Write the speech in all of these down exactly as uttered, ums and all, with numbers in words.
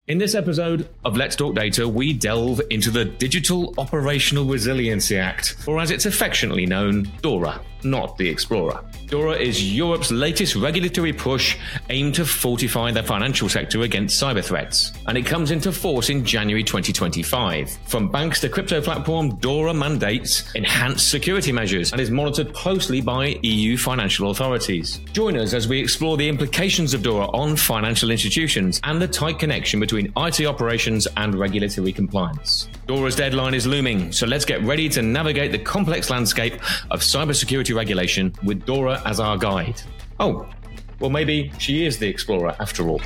In this episode of Let's Talk Data, we delve into the Digital Operational Resiliency Act, or as it's affectionately known, DORA, not the Explorer. DORA is Europe's latest regulatory push aimed to fortify the financial sector against cyber threats, and it comes into force in January twenty twenty-five. From banks to crypto platform, DORA mandates enhanced security measures and is monitored closely by E U financial authorities. Join us as we explore the implications of DORA on financial institutions and the tight connection between I T operations and regulatory compliance. DORA's deadline is looming, so let's get ready to navigate the complex landscape of cybersecurity regulation with DORA as our guide. Oh, well, maybe she is the Explorer after all.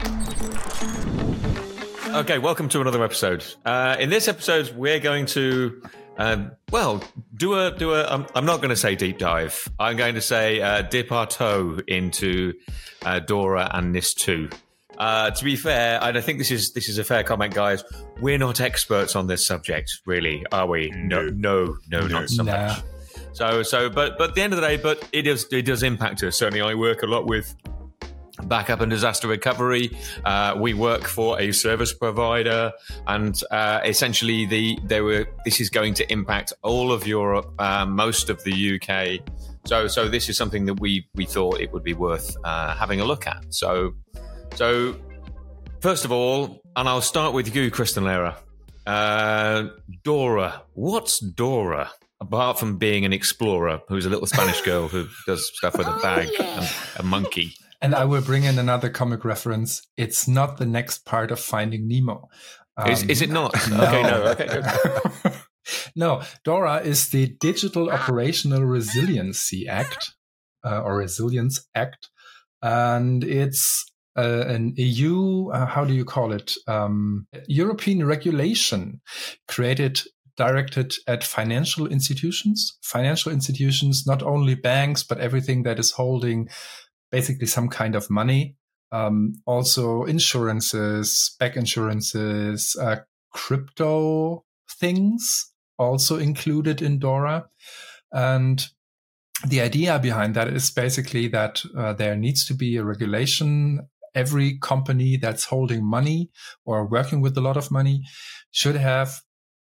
Okay, welcome to another episode. Uh, in this episode, we're going to, um, well, do a do a. Um, I'm not going to say deep dive. I'm going to say uh, dip our toe into uh, DORA and NIS two. Uh, to be fair, and I think this is this is a fair comment, guys. We're not experts on this subject, really, are we? No, no, no, not so nah. much. So, so, but, but at the end of the day, but it does, it does impact us. Certainly, I work a lot with backup and disaster recovery. Uh, we work for a service provider, and uh, essentially, the there were this is going to impact all of Europe, uh, most of the U K. So, so this is something that we we thought it would be worth uh, having a look at. So, so first of all, and I'll start with you, Kristen Lehrer. Uh, DORA. What's DORA? Apart from being an explorer who's a little Spanish girl who does stuff with a bag oh, yeah. and a monkey. And I will bring in another comic reference. It's not the next part of Finding Nemo. Um, is, is it not? No. Okay, no. Okay, good. No, DORA is the Digital Operational Resiliency Act, uh, or Resilience Act. And it's uh, an E U, uh, how do you call it? Um, European regulation created directed at financial institutions, financial institutions, not only banks, but everything that is holding basically some kind of money. Um, also insurances, back insurances, uh, crypto things also included in DORA. And the idea behind that is basically that uh, there needs to be a regulation. Every company that's holding money or working with a lot of money should have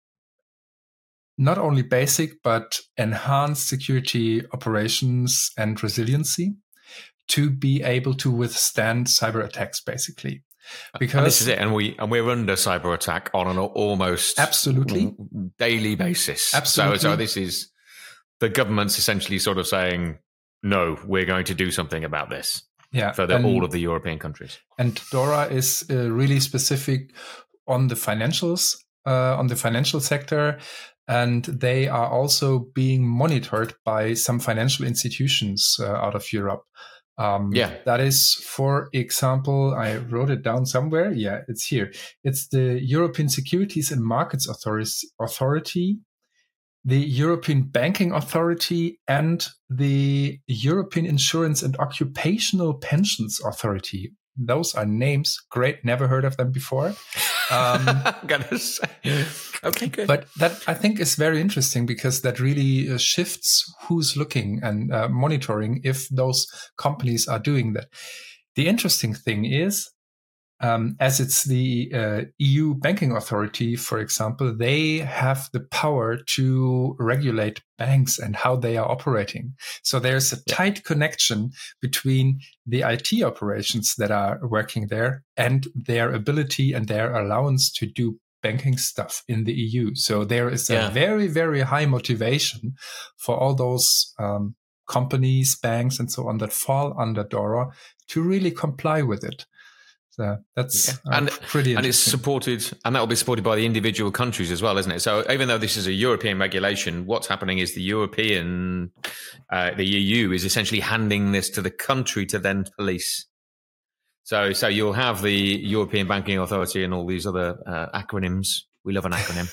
not only basic, but enhanced security operations and resiliency to be able to withstand cyber attacks, basically. Because and this is it, and we and we're under cyber attack on an almost absolutely daily basis. Absolutely. So, so this is the government's essentially sort of saying, no, we're going to do something about this. Yeah, for the, and, all of the European countries. And DORA is uh, really specific on the financials, uh, on the financial sector. And they are also being monitored by some financial institutions uh, out of Europe. Um, yeah. That is, for example, I wrote it down somewhere. Yeah, it's here. It's the European Securities and Markets Authority, the European Banking Authority, and the European Insurance and Occupational Pensions Authority. Those are names. Great. Never heard of them before. Um, Gotta say. Okay, good. But that, I think, is very interesting because that really uh, shifts who's looking and uh, monitoring if those companies are doing that. The interesting thing is, um, as it's the uh, E U Banking Authority, for example, they have the power to regulate banks and how they are operating. So there's a tight connection between the I T operations that are working there and their ability and their allowance to do banking stuff in the E U. So there is a yeah. very, very high motivation for all those um, companies, banks, and so on that fall under DORA to really comply with it. So that's yeah. uh, and, pretty interesting. And it's supported, and that will be supported by the individual countries as well, isn't it? So even though this is a European regulation, what's happening is the European, uh, the E U is essentially handing this to the country to then police. So, so you'll have the European Banking Authority and all these other uh, acronyms. We love an acronym.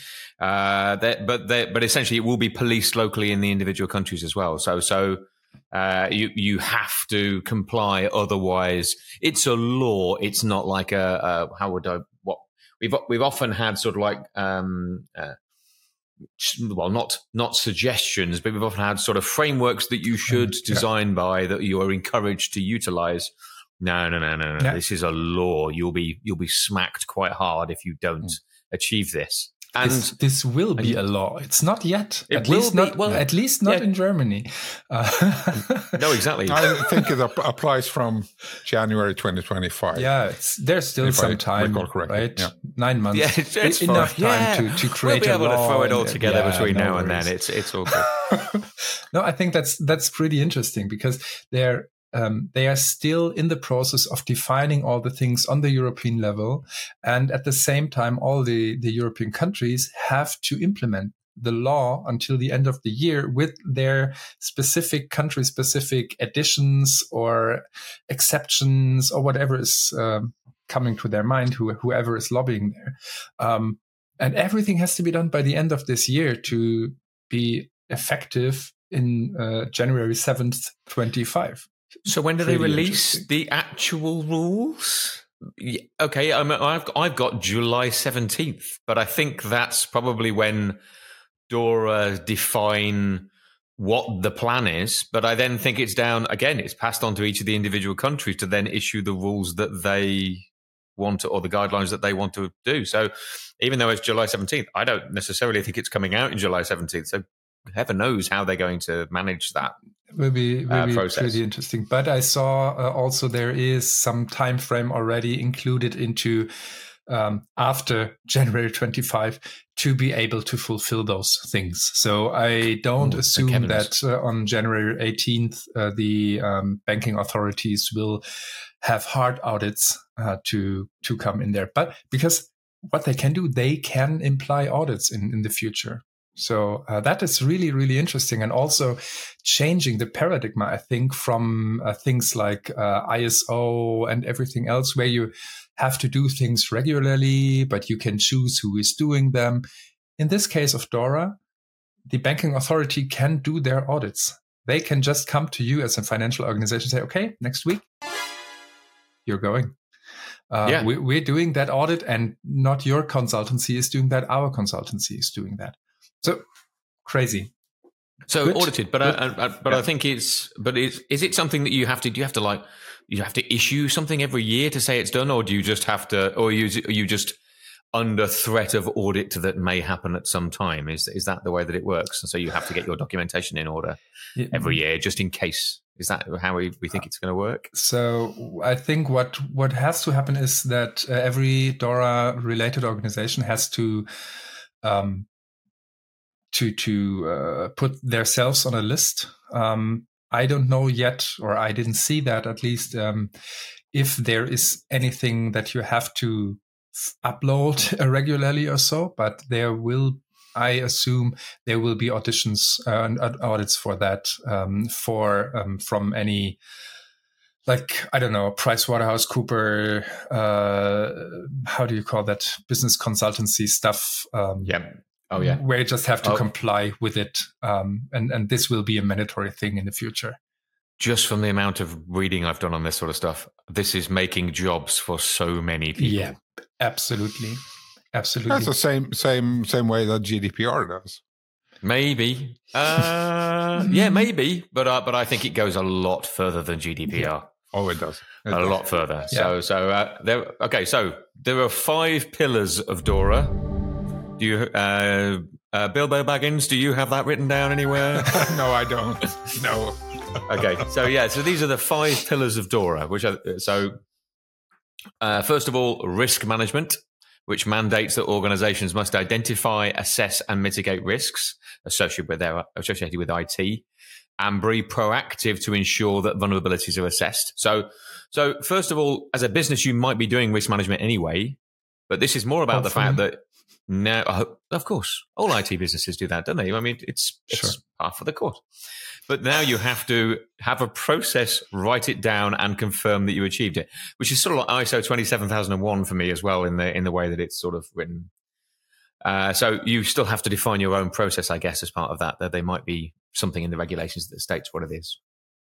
uh, that, but that, but essentially, it will be policed locally in the individual countries as well. So, so uh, you you have to comply. Otherwise, it's a law. It's not like a, a how would I what we've we've often had sort of like um, uh, well, not not suggestions, but we've often had sort of frameworks that you should yeah. design by that you are encouraged to utilize. No, no, no, no, no. Yeah. This is a law. You'll be you'll be smacked quite hard if you don't mm. achieve this. And this, this will be a law. It's not yet. It at will least be, not. Well, at least not yeah. in Germany. Uh, no, exactly. I think it applies from January twenty twenty-five. Yeah, it's, there's still if some I time, right? Yeah. Nine months. Yeah, it's, it's enough fine. time yeah. to, to create we'll be a able law. to throw it all and, together yeah, between no now worries. and then. It's it's all good. No, I think that's that's pretty interesting because they're. Um, they are still in the process of defining all the things on the European level. And at the same time, all the, the European countries have to implement the law until the end of the year with their specific country specific additions or exceptions or whatever is um, coming to their mind, who, whoever is lobbying there. Um, and everything has to be done by the end of this year to be effective in uh, January seventh, twenty-five. So when do they release the actual rules? Yeah, okay, I'm, I've I've got July seventeenth, but I think that's probably when DORA define what the plan is. But I then think it's down again. It's passed on to each of the individual countries to then issue the rules that they want to, or the guidelines that they want to do. So even though it's July seventeenth, I don't necessarily think it's coming out in July seventeenth. So heaven knows how they're going to manage that. Will be, will uh, be pretty interesting. But I saw uh, also there is some time frame already included into um, after January twenty-fifth to be able to fulfill those things. So I don't Ooh, assume that uh, on January eighteenth uh, the um, banking authorities will have hard audits uh, to to come in there. But because what they can do, they can imply audits in, in the future. So uh, that is really, really interesting, and also changing the paradigm, I think, from uh, things like uh, I S O and everything else, where you have to do things regularly, but you can choose who is doing them. In this case of DORA, the banking authority can do their audits. They can just come to you as a financial organization and say, okay, next week, you're going. Uh, yeah. we, we're doing that audit, and not your consultancy is doing that. Our consultancy is doing that. So crazy. So Good. audited, but I, I, but yeah. I think it's. But is is it something that you have to? Do you have to like? You have to issue something every year to say it's done, or do you just have to? Or you are you just under threat of audit that may happen at some time? Is is that the way that it works? And so you have to get your documentation in order yeah. every year, just in case. Is that how we, we think it's going to work? So I think what what has to happen is that uh, every DORA related organization has to. Um, to to uh, put themselves on a list. Um, I don't know yet, or I didn't see that at least, um, if there is anything that you have to f- upload regularly or so, but there will, I assume, there will be auditions uh, and audits for that um, for um, from any, like, I don't know, PricewaterhouseCoopers, uh, how do you call that, business consultancy stuff. Um, yeah. Oh, yeah. Where you just have to oh. comply with it. Um, and, and this will be a mandatory thing in the future. Just from the amount of reading I've done on this sort of stuff, this is making jobs for so many people. Yeah, absolutely. Absolutely. That's the same same same way that G D P R does. Maybe. Uh, yeah, maybe. But uh, but I think it goes a lot further than G D P R. Yeah. Oh, it does. It a does. lot further. Yeah. So, so uh, there. Okay, so there are five pillars of DORA. Do you, uh, uh, Bilbo Baggins, do you have that written down anywhere? No, I don't. No. Okay, so yeah, so these are the five pillars of DORA, which are, so uh, first of all, risk management, which mandates that organizations must identify, assess, and mitigate risks associated with their associated with I T, and be proactive to ensure that vulnerabilities are assessed. So, so first of all, as a business, you might be doing risk management anyway, but this is more about Hopefully. the fact that now, of course, all I T businesses do that, don't they? I mean, it's, it's sure. half of the course. But now you have to have a process, write it down, and confirm that you achieved it, which is sort of like I S O twenty-seven thousand one for me as well in the in the way that it's sort of written. Uh, so you still have to define your own process, I guess, as part of that. That there might be something in the regulations that states what it is.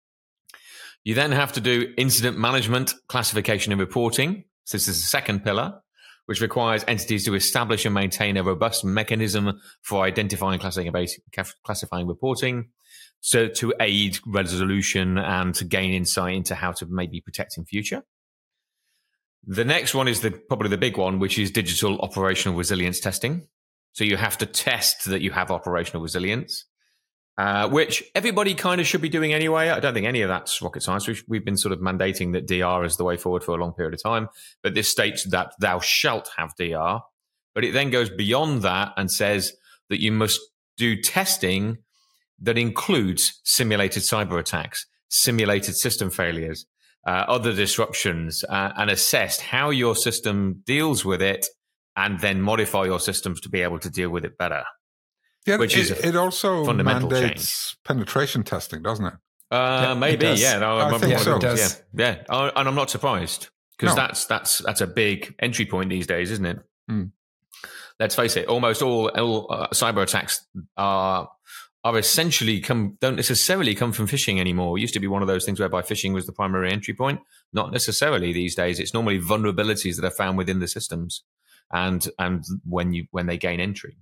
You then have to do incident management, classification, and reporting. So this is the second pillar, which requires entities to establish and maintain a robust mechanism for identifying, classifying, classifying reporting. so to aid resolution and to gain insight into how to maybe protect in future. The next one is the probably the big one, which is digital operational resilience testing. So you have to test that you have operational resilience, uh, which everybody kind of should be doing anyway. I don't think any of that's rocket science. We've, we've been sort of mandating that D R is the way forward for a long period of time, but this states that thou shalt have D R. But it then goes beyond that and says that you must do testing that includes simulated cyber attacks, simulated system failures, uh, other disruptions, uh, and assessed how your system deals with it, and then modify your systems to be able to deal with it better. Yeah, which it, is it also fundamental mandates change. penetration testing, doesn't it? Uh, Yeah, maybe, it yeah. No, I I'm- think I'm- so. It does. Yeah, yeah. Oh, and I'm not surprised because No. that's that's that's a big entry point these days, isn't it? Mm. Let's face it. Almost all, all uh, cyber attacks are are essentially come don't necessarily come from phishing anymore. It used to be one of those things whereby phishing was the primary entry point. Not necessarily these days. It's normally vulnerabilities that are found within the systems, and and when you when they gain entry.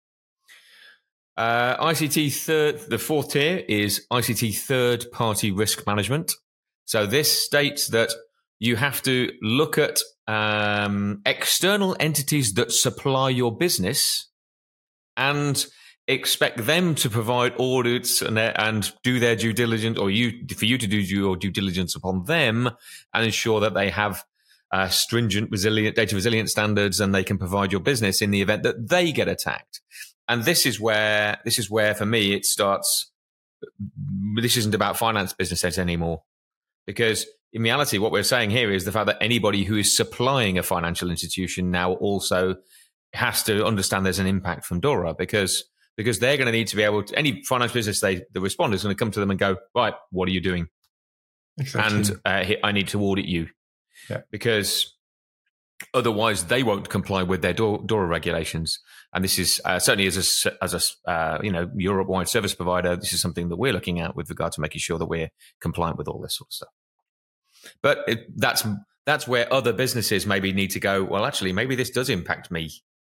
Uh, I C T third, the fourth tier is I C T third party risk management. So this states that you have to look at um, external entities that supply your business and expect them to provide audits and, and do their due diligence, or you for you to do your due diligence upon them and ensure that they have uh, stringent resilient data resilience standards and they can provide your business in the event that they get attacked. And this is where this is where for me it starts. This isn't about finance businesses anymore, because in reality, what we're saying here is the fact that anybody who is supplying a financial institution now also has to understand there's an impact from DORA, because because they're going to need to be able to, any finance business they the responder is going to come to them and go, right, what are you doing? Exactly. And uh, I need to audit you, Yeah. because otherwise they won't comply with their DORA regulations. And this is uh, certainly as a, as a uh, you know, Europe-wide service provider, this is something that we're looking at with regard to making sure that we're compliant with all this sort of stuff. But it, that's that's where other businesses maybe need to go, well, actually, maybe this does impact me.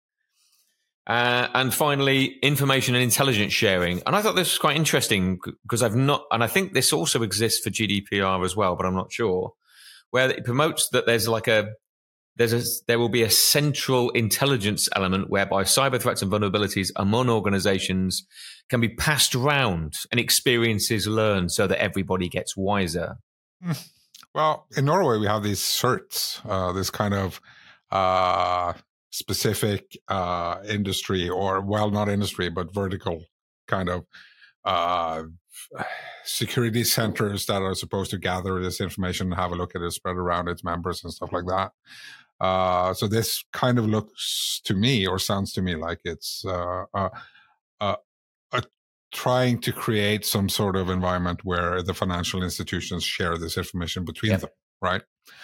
Uh, and finally, information and intelligence sharing. And I thought this was quite interesting because I've not, and I think this also exists for G D P R as well, but I'm not sure, where it promotes that there's like a, there's a, there will be a central intelligence element whereby cyber threats and vulnerabilities among organizations can be passed around and experiences learned so that everybody gets wiser. Well, in Norway, we have these certs, uh, this kind of uh, specific uh, industry, or, well, not industry, but vertical kind of uh, security centers that are supposed to gather this information, have a look at it, spread around its members and stuff like that. Uh, so this kind of looks to me, or sounds to me, like it's uh, uh, uh, uh, trying to create some sort of environment where the financial institutions share this information between Yep. them, right?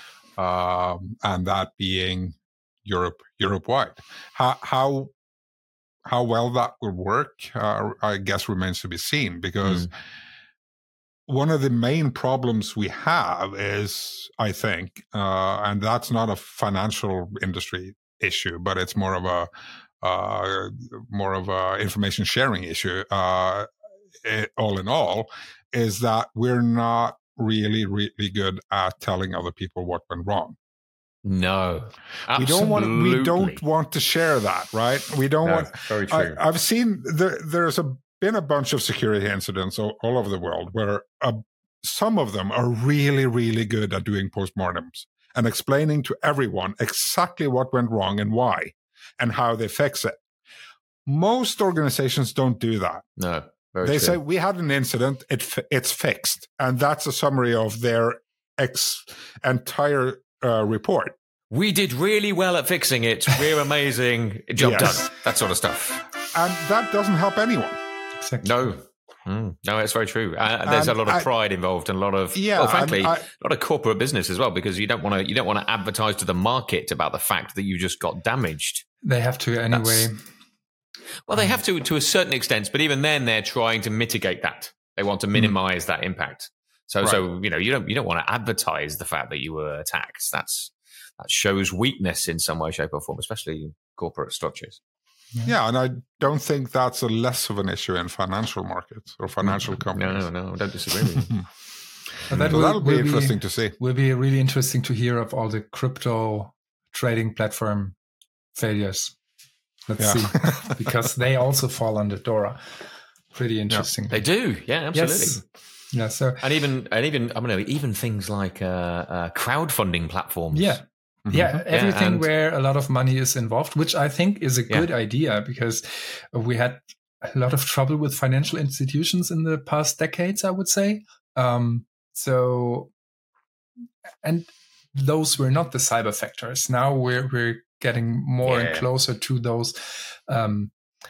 Um, and that being Europe, Europe-wide. How how how well that will work, uh, I guess, remains to be seen, because mm. one of the main problems we have is, I think, uh, and that's not a financial industry issue, but it's more of a uh, more of a information sharing issue. Uh, it, all in all, is that we're not really, really good at telling other people what went wrong. No, absolutely. we don't want we don't want to share that, right? We don't no, want. Very true. I, I've seen there, there's a. been a bunch of security incidents all, all over the world where uh, some of them are really, really good at doing postmortems and explaining to everyone exactly what went wrong and why and how they fix it. Most organizations don't do that. No, very they true. say, we had an incident, it it's fixed. And that's a summary of their ex- entire uh, report. We did really well at fixing it. We're amazing. Job yes. done. That sort of stuff. And that doesn't help anyone. Exactly. No, mm, no, it's very true. Uh, there's and a lot of I, pride involved, and a lot of, yeah, well, frankly, I, a lot of corporate business as well, because you don't want to, you don't want to advertise to the market about the fact that you just got damaged. They have to anyway. That's, well, they have to to a certain extent, but even then, they're trying to mitigate that. They want to minimize mm. that impact. So, right. so you know, you don't you don't want to advertise the fact that you were attacked. That's that shows weakness in some way, shape, or form, especially in corporate structures. Yeah, and I don't think that's a less of an issue in financial markets or financial companies. No, no, I don't disagree with you. But that so will, that'll be will interesting be, to see. Will be really interesting to hear of all the crypto trading platform failures. Let's Yeah. see, because they also fall under DORA. Pretty interesting. Yeah, they do, yeah, absolutely. Yes. Yeah. So and even and even I don't know, even things like uh, uh, crowdfunding platforms. Yeah. Mm-hmm. Yeah, everything yeah, and, where a lot of money is involved, which I think is a good yeah. idea, because we had a lot of trouble with financial institutions in the past decades, I would say. Um, so, and those were not the cyber factors. Now we're we're getting more yeah. and closer to those um,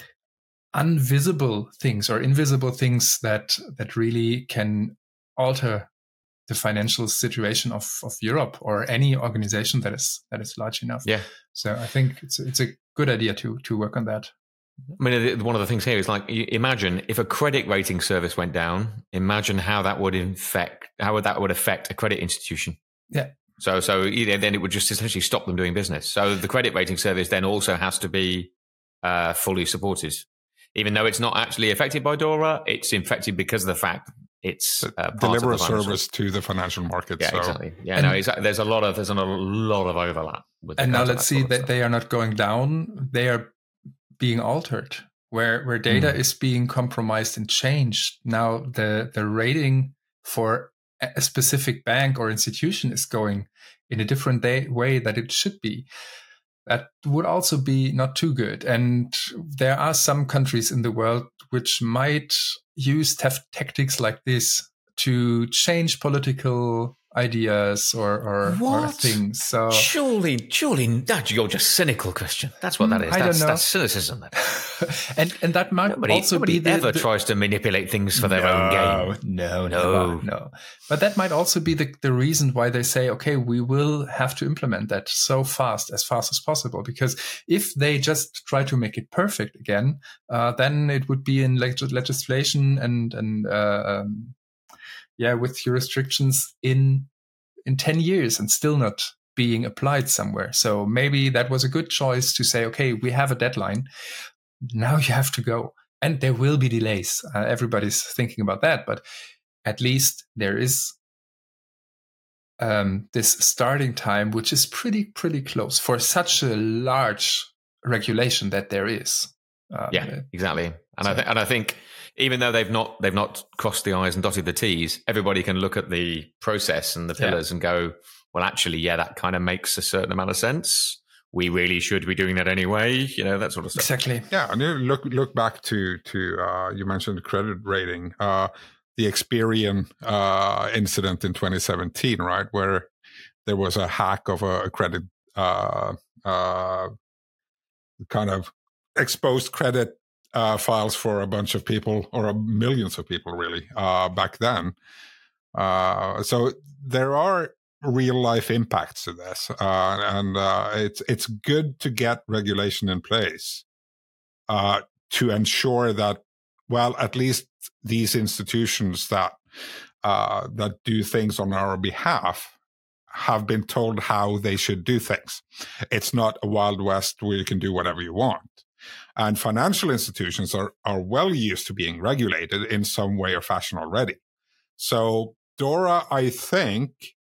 invisible things or invisible things that that really can alter the financial situation of, of Europe or any organization that is that is large enough. Yeah. So I think it's it's a good idea to to work on that. I mean, one of the things here is like, imagine if a credit rating service went down. Imagine how that would infect, how would that would affect a credit institution. Yeah. So, so you know, then it would just essentially stop them doing business. So the credit rating service then also has to be uh, fully supported, even though it's not actually affected by DORA. It's infected because of the fact it's uh, deliver a financial. service to the financial market. Yeah, so. exactly. Yeah, and, no, exactly. There's a lot of there's a lot of overlap. With and now let's that see sort of that stuff. they are not going down; they are being altered. Where where data mm. is being compromised and changed. Now the the rating for a specific bank or institution is going in a different day, way that it should be. That would also be not too good. And there are some countries in the world which might use tef- tactics like this to change political ideas or or, or things. So surely, surely, that you're just cynical, Christian. That's what that is. I That's, don't know. that's cynicism. and and that might nobody, also nobody be the, ever the, tries to manipulate things for their no, own gain. No, no, no, no. But that might also be the, the reason why they say, okay, we will have to implement that so fast, as fast as possible. Because if they just try to make it perfect again, uh, then it would be in leg- legislation and and uh, um, yeah, with your restrictions in in ten years and still not being applied somewhere. So maybe that was a good choice to say, okay, we have a deadline. Now you have to go. And there will be delays. Uh, everybody's thinking about that. But at least there is um, this starting time, which is pretty, pretty close for such a large regulation that there is. Um, yeah, exactly. And so, I think, and I think even though they've not they've not crossed the I's and dotted the T's, everybody can look at the process and the pillars yeah. and go, well, actually, yeah, that kind of makes a certain amount of sense. We really should be doing that anyway, you know, that sort of stuff. Exactly. Yeah, and you look look back to to uh, you mentioned credit rating, uh, the Experian uh, incident in twenty seventeen, right, where there was a hack of a credit uh, uh, kind of exposed credit uh, files for a bunch of people, or millions of people, really, uh, back then. Uh, so there are real life impacts to this, uh, and uh, it's it's good to get regulation in place uh, to ensure that, well, at least these institutions that uh, that do things on our behalf have been told how they should do things. It's not a Wild West where you can do whatever you want. And financial institutions are are well used to being regulated in some way or fashion already. So DORA, I think,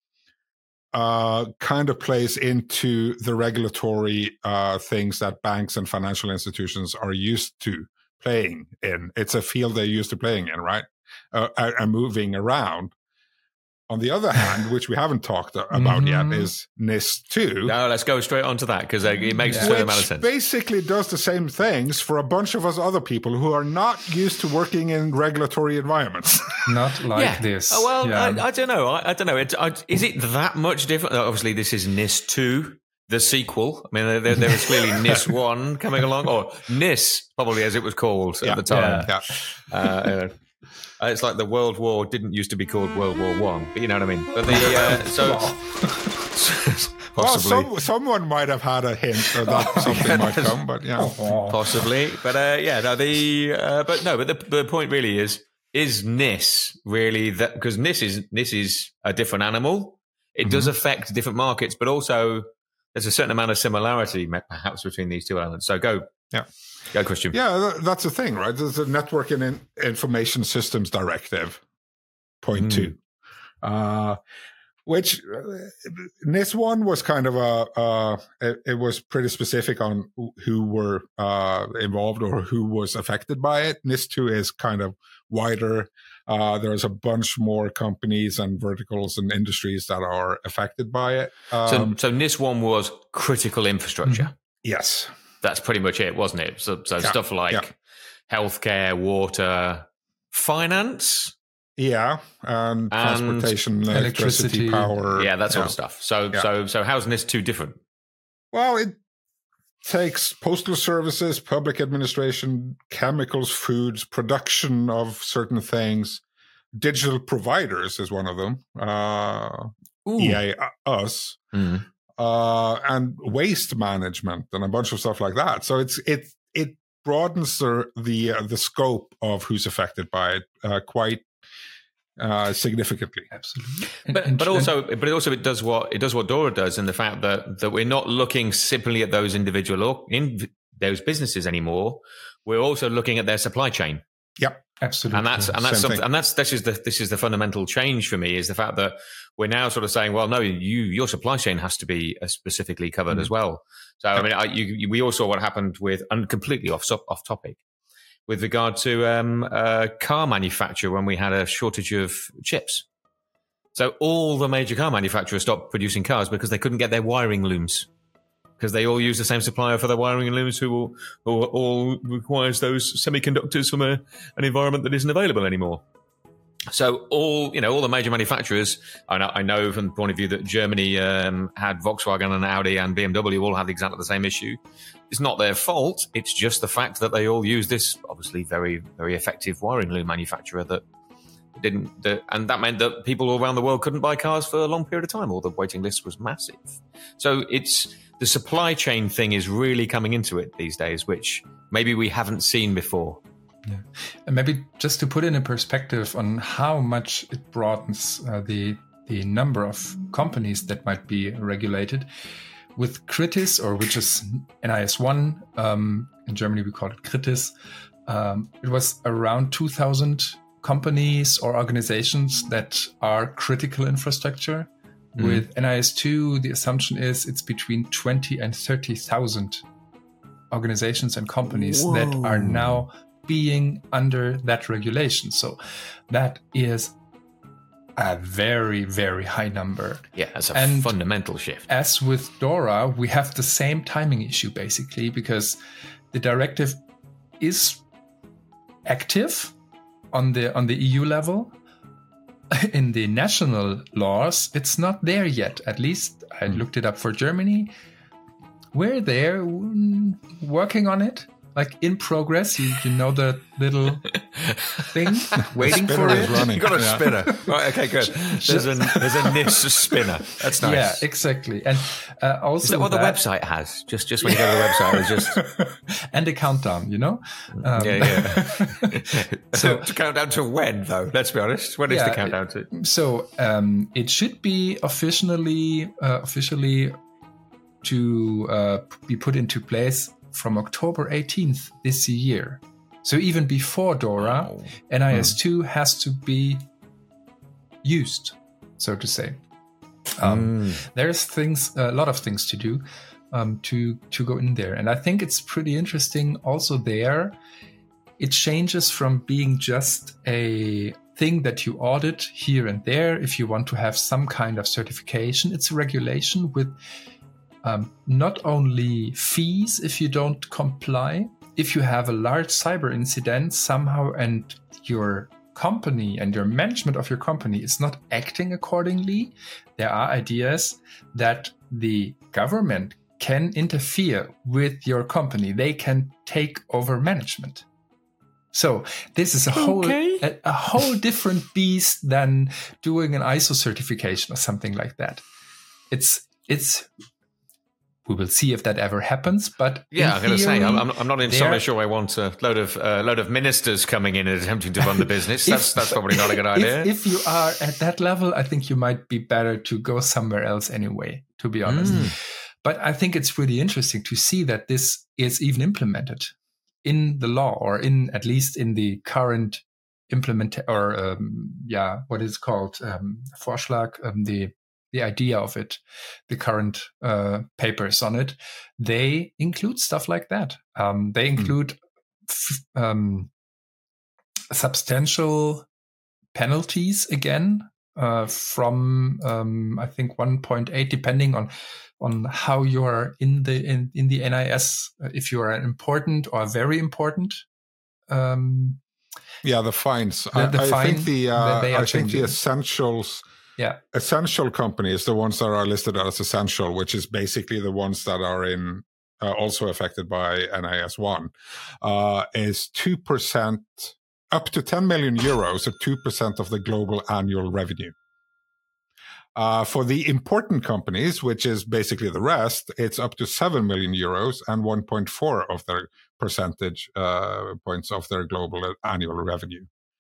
Uh, kind of plays into the regulatory uh, things that banks and financial institutions are used to playing in. It's a field they're used to playing in, right? Uh, and moving around. On the other hand, which we haven't talked about mm-hmm. yet, is NIS two. No, let's go straight on to that, because it makes yeah. a certain amount of sense. Which basically does the same things for a bunch of us other people who are not used to working in regulatory environments. Not like yeah. this. Oh, well, yeah. I, I don't know. I, I don't know. It, I, is it that much different? Obviously, this is NIS two, the sequel. I mean, there, there was clearly NIS one coming along, or NIS, probably as it was called yeah. at the time. Yeah. Uh, uh, it's like the World War didn't used to be called World War One, but you know what I mean. But the uh, so. Well, some, someone might have had a hint that oh, something yeah, might come, but yeah, possibly. But uh, yeah, no, the uh, but no, but the, the point really is: is NIS really that? Because NIS is NIS is a different animal. It mm-hmm. does affect different markets, but also there's a certain amount of similarity, perhaps, between these two elements. So go Yeah. Go, Christian. Yeah, that's the thing, right? There's a Network and in Information Systems Directive, point mm. two, uh, which uh, NIS one was kind of a, uh, it, it was pretty specific on who were uh, involved or who was affected by it. NIS two is kind of wider. Uh, there's a bunch more companies and verticals and industries that are affected by it. Um, so, so NIS one was critical infrastructure. Mm-hmm. Yes. That's pretty much it, wasn't it? So, so yeah, stuff like yeah. healthcare, water, finance. Yeah, and, and transportation, electricity, electricity, power. Yeah, that sort yeah. of stuff. So, yeah. so, so how's NIS two different? Well, it takes postal services, public administration, chemicals, foods, production of certain things. Digital providers is one of them. Uh, E A, us. Mm. Uh, and waste management and a bunch of stuff like that. So it's it it broadens the the, uh, the scope of who's affected by it uh, quite uh, significantly. Absolutely, but and, but also but also it does what it does what DORA does in the fact that that we're not looking simply at those individual or in those businesses anymore. We're also looking at their supply chain. Yep. Absolutely, and that's and that's something, and that's this is the this is the fundamental change for me is the fact that we're now sort of saying, well, no, you your supply chain has to be uh, specifically covered mm-hmm. as well. So I mean, I, you, you, we all saw what happened with, and completely off off topic, with regard to um, uh, car manufacture when we had a shortage of chips. So all the major car manufacturers stopped producing cars because they couldn't get their wiring looms. Because they all use the same supplier for their wiring and looms, who all, who all requires those semiconductors from a, an environment that isn't available anymore. So all you know, all the major manufacturers. I know, I know from the point of view that Germany um, had Volkswagen and Audi and B M W all had exactly the same issue. It's not their fault. It's just the fact that they all use this obviously very, very effective wiring loom manufacturer that didn't, that, and that meant that people all around the world couldn't buy cars for a long period of time, or the waiting list was massive. So it's. The supply chain thing is really coming into it these days, which maybe we haven't seen before. Yeah. And maybe just to put in a perspective on how much it broadens uh, the the number of companies that might be regulated. With CRITIS, or which is N I S one, um, in Germany we call it CRITIS, um, it was around two thousand companies or organizations that are critical infrastructure. With N I S two, the assumption is it's between twenty and thirty thousand organizations and companies Whoa. that are now being under that regulation. So that is a very, very high number. Yeah, that's a and fundamental shift. As with DORA, we have the same timing issue, basically, because the directive is active on the on the E U level. In the national laws, it's not there yet. At least I looked it up for Germany. We're there working on it, like in progress. You, you know the little thing waiting for it. Running. You got a yeah. spinner. Right, okay, good. There's a there's a NIS spinner. That's nice. Yeah, exactly. And uh, also is that what that, the website has? Just just when you go to the website, it's just and a countdown. You know. Um, yeah, yeah. So to countdown to when, though? Let's be honest. When is yeah, the countdown to? So um, it should be officially uh, officially to uh, be put into place from October eighteenth this year. So even before DORA, oh. N I S two hmm. has to be used, so to say. Um, mm. There's things, a lot of things to do um, to to go in there, and I think it's pretty interesting. Also, there, it changes from being just a thing that you audit here and there. If you want to have some kind of certification, it's a regulation with um, not only fees if you don't comply. If you have a large cyber incident somehow and your company and your management of your company is not acting accordingly, there are ideas that the government can interfere with your company. They can take over management. So this is a whole okay. a, a whole different beast than doing an I S O certification or something like that. It's it's. We will see if that ever happens. But yeah, I'm going to say I'm, I'm not entirely sure I want a load of uh, load of ministers coming in and attempting to run the business. That's if, that's probably not a good idea. If, if you are at that level, I think you might be better to go somewhere else anyway. To be honest, mm. but I think it's really interesting to see that this is even implemented in the law, or in at least in the current implement or um, yeah, what is it called um, Vorschlag, um, the the idea of it, the current uh, papers on it. They include stuff like that. Um, they include mm. f- um, substantial penalties again. Uh, from um, I think one point eight, depending on on how you are in the in, in the N I S, uh, if you are an important or very important. Um, yeah, the fines. The, the I, fine, I think the uh, they are I changing. think the essentials. Yeah, essential companies, the ones that are listed as essential, which is basically the ones that are in uh, also affected by N I S one, uh, is two percent. Up to ten million euros, or two percent of the global annual revenue. Uh, for the important companies, which is basically the rest, it's up to seven million euros and one point four of their percentage uh, points of their global annual revenue.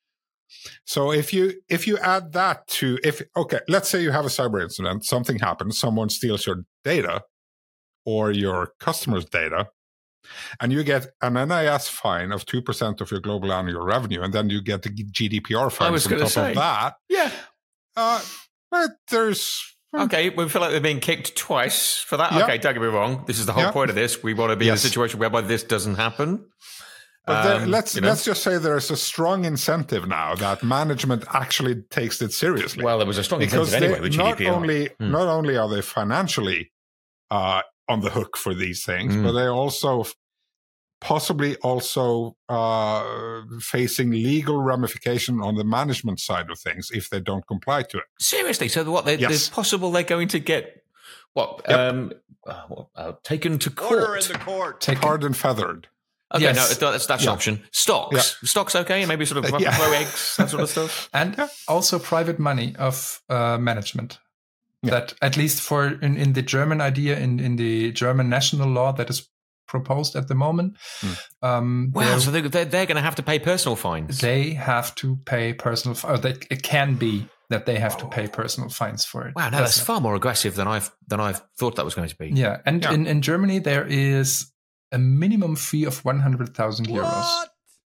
So if you if you add that to, if okay, let's say you have a cyber incident, something happens, someone steals your data or your customer's data, and you get an N I S fine of two percent of your global annual revenue, and then you get the G D P R fine on top say, of that. Yeah. Uh, but there's... Okay, we feel like they're being kicked twice for that. Yeah. Okay, don't get me wrong. This is the whole yeah. point of this. We want to be yes. in a situation whereby this doesn't happen. But there, um, let's you know? let's just say there's a strong incentive now that management actually takes it seriously. Well, there was a strong because incentive anyway with G D P R. Not only, hmm. not only are they financially uh, on the hook for these things, Mm. but they also possibly also uh, facing legal ramification on the management side of things if they don't comply to it. Seriously? So what? They, Yes. It's possible they're going to get what? Yep. Um, uh, what uh, taken to court? Order in the court. Taken. Tarred and feathered. Okay, Yes. no, that's that's Yeah. an option. Stocks, stocks, okay, maybe sort of Yeah. throw eggs, that sort of stuff. and also private money of uh, management. Yeah. That at least for in, in the German idea, in, in the German national law that is proposed at the moment, Mm. um, Wow, they're- so they're, they're, they're going to have to pay personal fines. they have to pay personal. Fi- or that it can be that they have to pay personal fines for it. Wow, no, that's far more aggressive than I've than I've thought that was going to be. Yeah, and Yeah. In, in Germany there is a minimum fee of one hundred thousand euros What?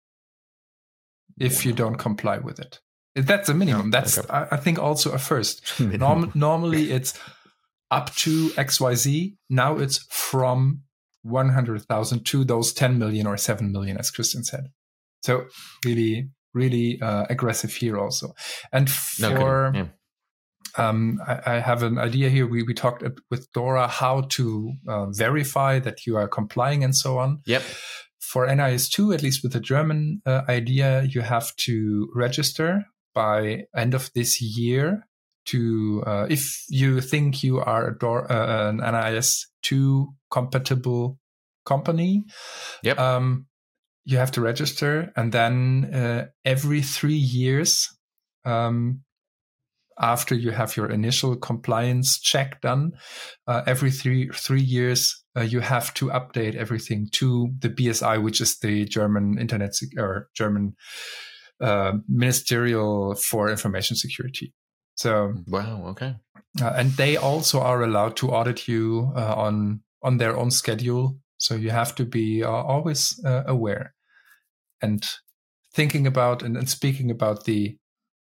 if you don't comply with it. That's a minimum. Yeah, That's okay. I, I think also a first. Norm, normally it's up to X Y Z. Now it's from one hundred thousand to those ten million or seven million, as Christian said. So really, really uh, aggressive here also. And No for, kidding, um, I, I have an idea here. We, we talked with Dora how to uh, verify that you are complying and so on. Yep. For N I S two, at least with the German uh, idea, you have to register by end of this year to, uh, if you think you are a door, uh, an N I S two compatible company, Yep. um, you have to register, and then uh, every three years, um, after you have your initial compliance check done, uh, every three three years uh, you have to update everything to the B S I, which is the German Internet Sec- or German uh, Ministerial for Information Security. So, Wow. Okay. uh, and they also are allowed to audit you uh, on on their own schedule. So you have to be uh, always uh, aware and thinking about and, and speaking about the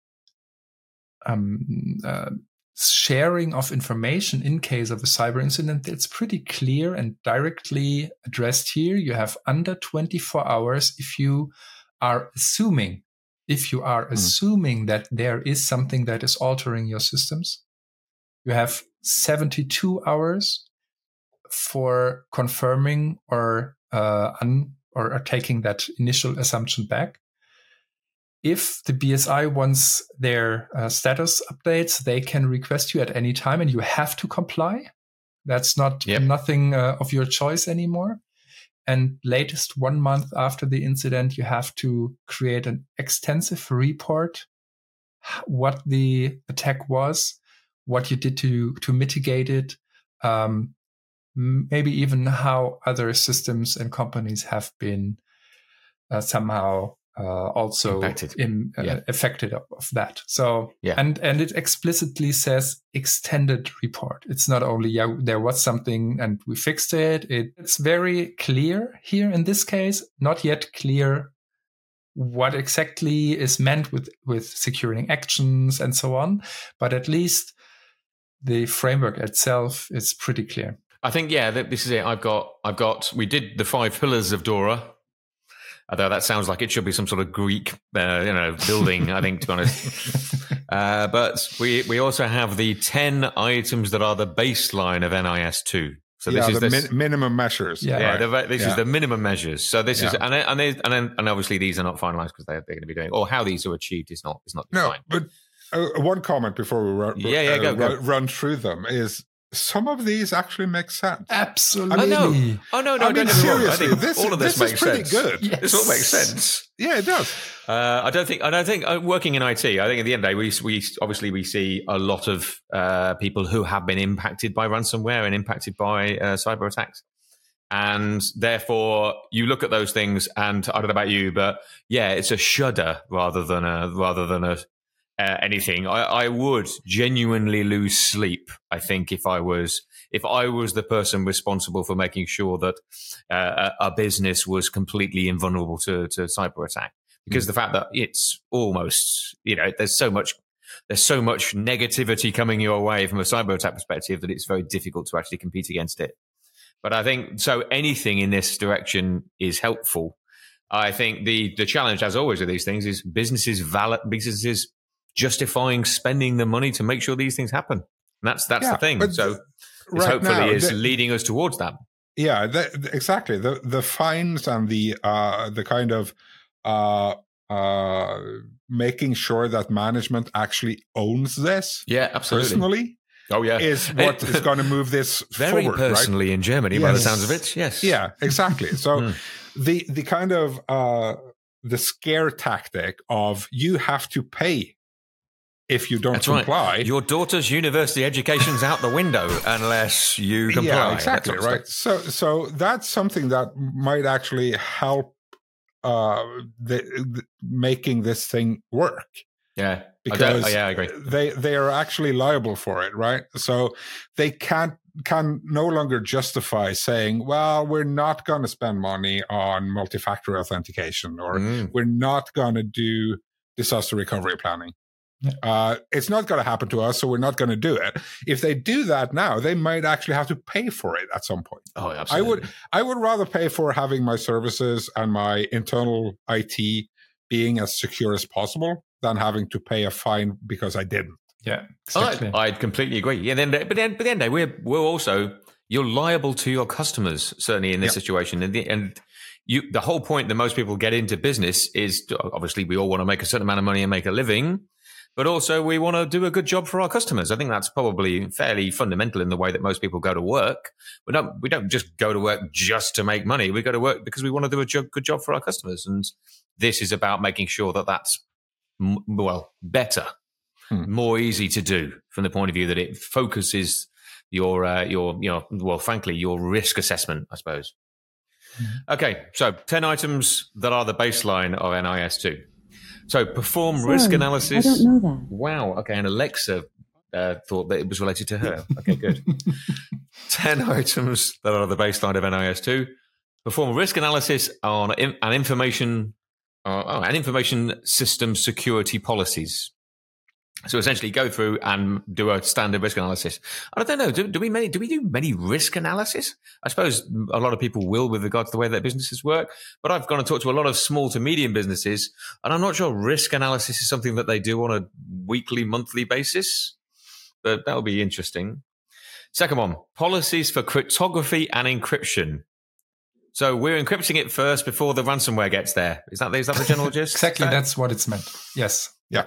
um, uh, sharing of information in case of a cyber incident. It's pretty clear and directly addressed here. You have under twenty-four hours if you are assuming, if you are Mm. assuming that there is something that is altering your systems. You have seventy-two hours for confirming or uh, un, or, or taking that initial assumption back. If the B S I wants their uh, status updates, they can request you at any time, and you have to comply. That's not Yep. nothing uh, of your choice anymore. And latest one month after the incident, you have to create an extensive report, what the attack was, what you did to to mitigate it, um, maybe even how other systems and companies have been uh, somehow uh, also Impacted. in, uh, Yeah. affected of, of that. So, Yeah. and, and it explicitly says extended report. It's not only, yeah, there was something and we fixed it. it. It's very clear here in this case, not yet clear what exactly is meant with, with securing actions and so on. But at least the framework itself is pretty clear. I think, yeah, this is it. I've got, I've got, we did the five pillars of DORA. Although that sounds like it should be some sort of Greek, uh, you know, building, I think, to be honest. Uh, but we, we also have the ten items that are the baseline of N I S two. So yeah, this is the this, min- minimum measures. Yeah. yeah, right. the, this yeah. is the minimum measures. So this yeah. is, and and they, and, then, and obviously these are not finalized because they're, they're going to be doing, or how these are achieved is not is not No, defined. but uh, one comment before we run, Yeah, yeah, uh, go, go. run, run through them is some of these actually make sense. Absolutely. I know. Oh no, no, I don't mean, get me wrong. I seriously, think this, all of this, this makes is pretty sense. good. Yes. This all makes sense. Yeah, it does. Uh, I don't think. I don't think. Uh, working in I T, I think at the end of the day, we we obviously we see a lot of uh, people who have been impacted by ransomware and impacted by uh, cyber attacks, and therefore you look at those things, and I don't know about you, but yeah, it's a shudder rather than a rather than a uh, anything. I, I would genuinely lose sleep. I think if I was if I was the person responsible for making sure that uh, a, a business was completely invulnerable to to cyber attack. Because the fact that it's almost, you know, there's so much, there's so much negativity coming your way from a cyber attack perspective that it's very difficult to actually compete against it. But I think, so anything in this direction is helpful. I think the the challenge, as always with these things, is businesses valid, businesses justifying spending the money to make sure these things happen. And that's that's Yeah, the thing. but So right it hopefully now, is the- leading us towards that. Yeah, the, the- exactly. The the fines and the uh, the kind of uh, uh, making sure that management actually owns this Yeah, absolutely. personally Oh yeah, is what is going to move this very forward, personally right? in Germany by the Yes. sounds of it. Yes. Yeah, exactly. So Mm. the the kind of uh, the scare tactic of you have to pay if you don't That's right. comply. Your daughter's university education's out the window unless you comply. Yeah, exactly. That sort of Right. So, so that's something that might actually help uh, the, the making this thing work. Yeah. Because I don't- oh, yeah, I agree. they they are actually liable for it, right? So they can't can no longer justify saying, "Well, we're not going to spend money on multi-factor authentication, or Mm. we're not going to do disaster recovery planning." Yeah. Uh, it's not going to happen to us, so we're not going to do it. If they do that now, they might actually have to pay for it at some point. Oh, I absolutely. would I would rather pay for having my services and my internal I T being as secure as possible than having to pay a fine because I didn't. Yeah, exactly. I, I'd completely agree. Yeah, then, but then, but then, day, we're we're also you're liable to your customers certainly in this Yeah. situation, and the, and you the whole point that most people get into business is to, obviously we all want to make a certain amount of money and make a living, but also we want to do a good job for our customers. I think that's probably fairly fundamental in the way that most people go to work. We don't we don't just go to work just to make money. We go to work because we want to do a jo- good job for our customers, and this is about making sure that that's m- well better. Hmm. More easy to do from the point of view that it focuses your uh, your you know well frankly your risk assessment, I suppose. Mm-hmm. Okay, so ten items that are the baseline of N I S two. So perform Sorry, risk analysis. I don't know that. Wow. Okay, and Alexa uh, thought that it was related to her. Okay, good. ten items that are the baseline of N I S two. Perform risk analysis on in, and information uh, oh, and information system security policies. So essentially, go through and do a standard risk analysis. I don't know. Do, do we many? Do we do many risk analysis? I suppose a lot of people will, with regard to the way that businesses work. But I've gone and talked to a lot of small to medium businesses, and I'm not sure risk analysis is something that they do on a weekly, monthly basis. But that'll be interesting. Second one: policies for cryptography and encryption. So we're encrypting it first before the ransomware gets there. Is that is that the general gist? Exactly, Is that- that's what it's meant. Yes. Yeah.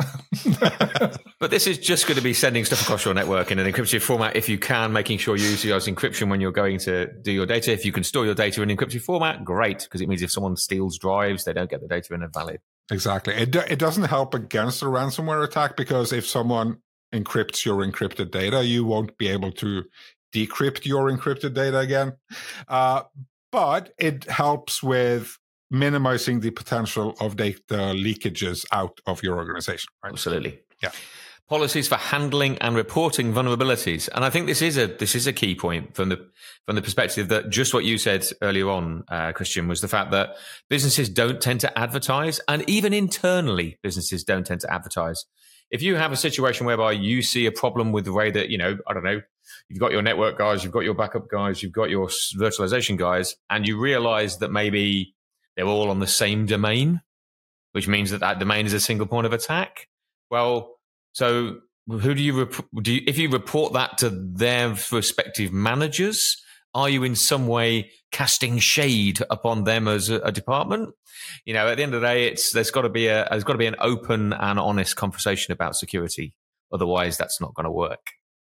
But this is just going to be sending stuff across your network in an encrypted format if you can, making sure you use encryption when you're going to do your data. If you can store your data in encrypted format, great, because it means if someone steals drives, they don't get the data in a valid. Exactly. It do, it doesn't help against a ransomware attack because if someone encrypts your encrypted data, you won't be able to decrypt your encrypted data again. Uh, but it helps with minimizing the potential of data leakages out of your organization. Right? Absolutely. Yeah. Policies for handling and reporting vulnerabilities, and I think this is a this is a key point from the from the perspective that just what you said earlier on, uh, Christian, was the fact that businesses don't tend to advertise, and even internally, businesses don't tend to advertise. If you have a situation whereby you see a problem with the way that, you know, I don't know, you've got your network guys, you've got your backup guys, you've got your virtualization guys, and you realize that maybe they're all on the same domain, which means that that domain is a single point of attack. Well, so who do you, rep- do you, if you report that to their respective managers, are you in some way casting shade upon them as a, a department? You know, at the end of the day, it's there's got to be a there's got to be an open and honest conversation about security. Otherwise, that's not going to work.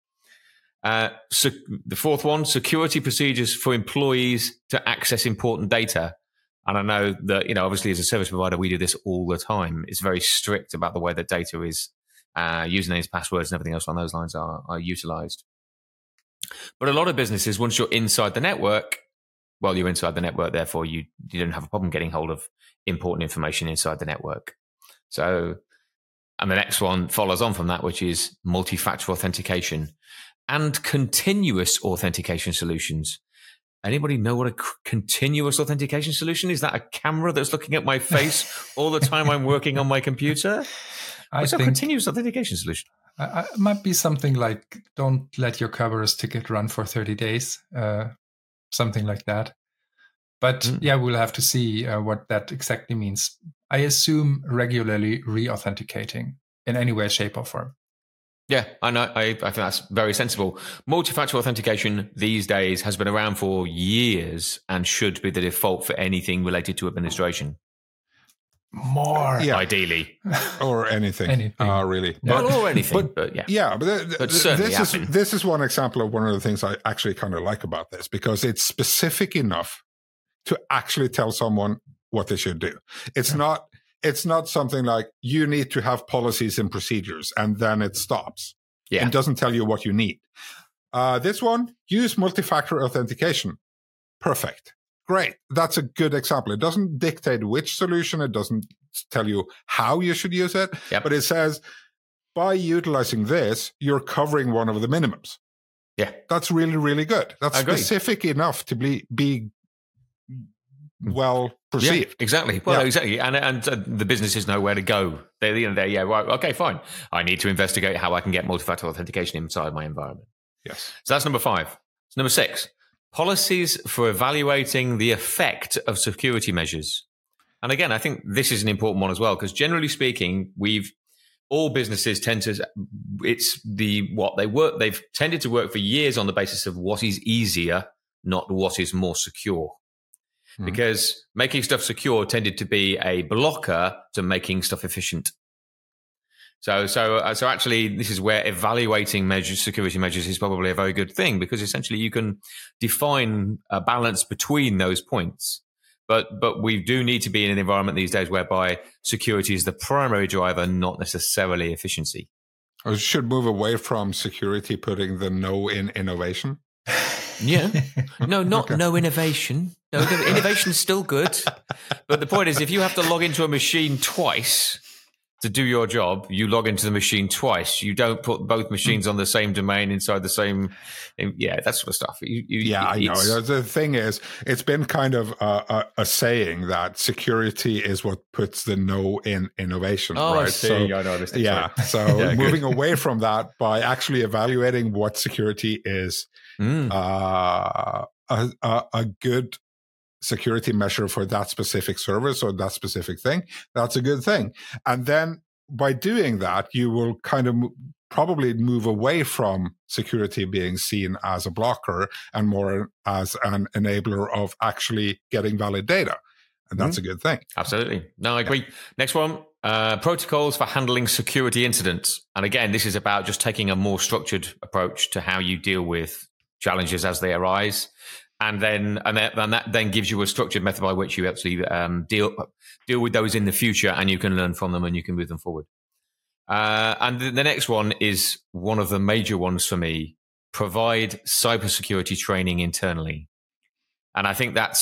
Uh, so the fourth one: security procedures for employees to access important data. And I know that, you know, obviously as a service provider, we do this all the time. It's very strict about the way that data is uh, usernames, passwords, and everything else on those lines are, are utilized. But a lot of businesses, once you're inside the network, well, you're inside the network, therefore you, you don't have a problem getting hold of important information inside the network. So, and the next one follows on from that, which is multi-factor authentication and continuous authentication solutions. Anybody know what a c- continuous authentication solution is? That a camera that's looking at my face all the time I'm working on my computer? I What's think a continuous authentication solution? I, I, it might be something like, don't let your Kerberos ticket run for thirty days, uh, something like that. But mm. yeah, we'll have to see uh, what that exactly means. I assume regularly re-authenticating in any way, shape, or form. Yeah, I know. I, I think that's very sensible. Multi-factor authentication these days has been around for years and should be the default for anything related to administration. More, yeah. Ideally, or anything, anything. Uh, really, yeah. but, or anything. But, but yeah, yeah. But, the, but the, this happen. is this is one example of one of the things I actually kind of like about this, because it's specific enough to actually tell someone what they should do. It's yeah. not. It's not something like you need to have policies and procedures, and then it stops. Yeah, and doesn't tell you what you need. Uh, this one, use multi-factor authentication. Perfect. Great. That's a good example. It doesn't dictate which solution. It doesn't tell you how you should use it. Yep. But it says, by utilizing this, you're covering one of the minimums. Yeah. That's really, really good. That's specific enough to be, be well perceived. Yeah, exactly. Well, yeah. exactly. And and uh, the businesses know where to go. They're, you know, they're, yeah, right, okay, fine. I need to investigate how I can get multi-factor authentication inside my environment. Yes. So that's number five. So number six. Policies for evaluating the effect of security measures. And again, I think this is an important one as well, because generally speaking, we've all businesses tend to, it's the, what they work, they've tended to work for years on the basis of what is easier, not what is more secure. Mm-hmm. Because making stuff secure tended to be a blocker to making stuff efficient. So, so, uh, so actually, this is where evaluating measures, security measures, is probably a very good thing, because essentially you can define a balance between those points. But, but we do need to be in an environment these days whereby security is the primary driver, not necessarily efficiency. I should move away from security, putting the no in innovation. Yeah, no, not okay. no innovation. No, innovation's still good. But the point is, if you have to log into a machine twice to do your job, you log into the machine twice. You don't put both machines on the same domain inside the same. Yeah, that sort of stuff. You, you, yeah, I know. The thing is, it's been kind of a, a, a saying that security is what puts the no in innovation. Oh, right? I see. So, I know this. Yeah. So yeah, moving away from that by actually evaluating what security is, mm. uh, a, a, a good security measure for that specific service or that specific thing, that's a good thing. And then by doing that, you will kind of m- probably move away from security being seen as a blocker and more as an enabler of actually getting valid data. And that's mm-hmm. a good thing. Absolutely. No, I agree. Yeah. Next one, uh, protocols for handling security incidents. And again, this is about just taking a more structured approach to how you deal with challenges as they arise. And then, and that, and that then gives you a structured method by which you actually um, deal deal with those in the future, and you can learn from them and you can move them forward. Uh, and the, the next one is one of the major ones for me: provide cybersecurity training internally. And I think that's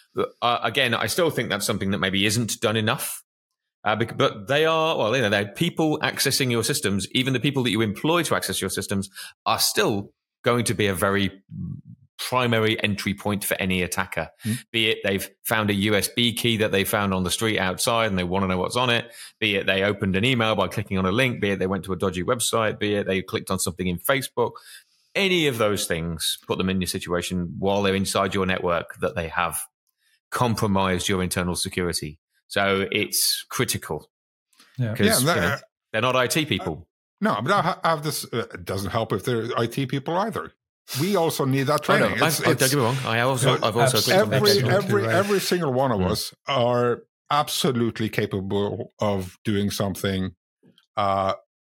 uh, again, I still think that's something that maybe isn't done enough. Uh, but they are, well, you know, they're people accessing your systems. Even the people that you employ to access your systems are still going to be a very primary entry point for any attacker. Mm. Be it they've found a U S B key that they found on the street outside and they want to know what's on it. Be it they opened an email by clicking on a link. Be it they went to a dodgy website. Be it they clicked on something in Facebook. Any of those things put them in your situation while they're inside your network that they have compromised your internal security. So it's critical because yeah. yeah, you know, they're not I T people. Uh, no, but I have this. Uh, it doesn't help if they're I T people either. We also need that training. Oh, no, it's, I, it's, don't get me wrong. I also, you know, I've also every every right. every single one of mm. us are absolutely capable of doing something uh,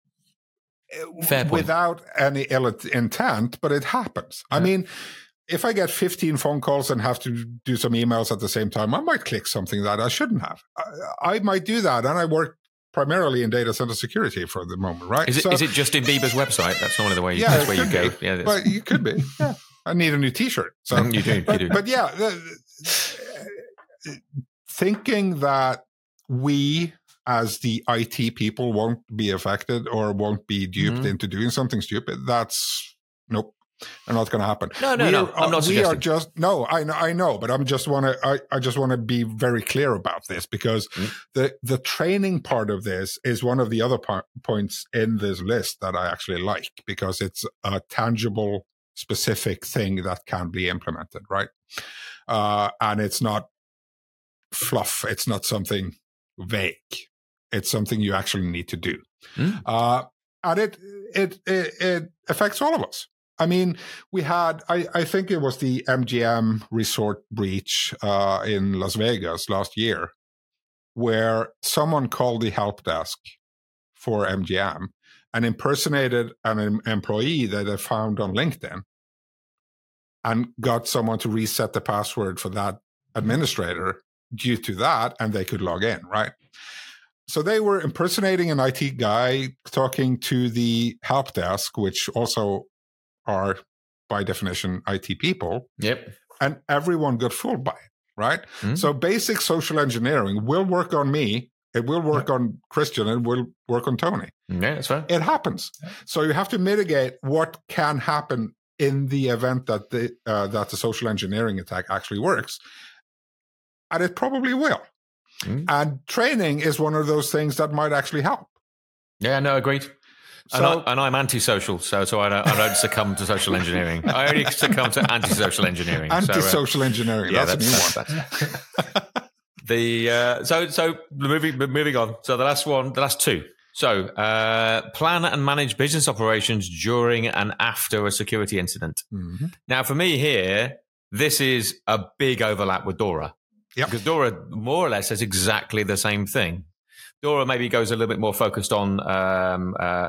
without any ill intent, but it happens. Yeah. I mean. If I get fifteen phone calls and have to do some emails at the same time, I might click something that I shouldn't have. I, I might do that, and I work primarily in data center security for the moment, right? Is it, so, is it Justin Bieber's website? That's one of the ways. Yeah, that's where you go. Be. Yeah, but you could be. Yeah, I need a new T-shirt. So you do. You but, do. But yeah, the, thinking that we as the I T people won't be affected or won't be duped mm-hmm. into doing something stupid—that's nope. They're not going to happen. No, no, we no. Are, I'm not we suggesting. are just no. I know, I know, but I'm just want to. I, I just want to be very clear about this because mm. the the training part of this is one of the other par- points in this list that I actually like because it's a tangible, specific thing that can be implemented, right? Uh, and it's not fluff. It's not something vague. It's something you actually need to do, mm. uh, and it, it it it affects all of us. I mean, we had, I, I think it was the M G M resort breach uh, in Las Vegas last year, where someone called the help desk for M G M and impersonated an employee that they found on LinkedIn and got someone to reset the password for that administrator due to that, and they could log in, right? So they were impersonating an I T guy talking to the help desk, which also are by definition I T people. Yep. And everyone got fooled by it, right? Mm-hmm. So basic social engineering will work on me. It will work yeah. on Christian. It will work on Tony. Yeah, that's right. It happens. Yeah. So you have to mitigate what can happen in the event that the uh, that the social engineering attack actually works. And it probably will. Mm-hmm. And training is one of those things that might actually help. Yeah, no, agreed. So, and, I, and I'm antisocial, so so I don't, I don't succumb to social engineering. I only succumb to antisocial engineering. Antisocial so, uh, engineering. Yeah, that's, that's a new that's, one. That's, the uh, so so moving moving on. So the last one, the last two. So uh, plan and manage business operations during and after a security incident. Mm-hmm. Now, for me here, this is a big overlap with DORA. Yep. Because DORA more or less says exactly the same thing. DORA maybe goes a little bit more focused on um, uh,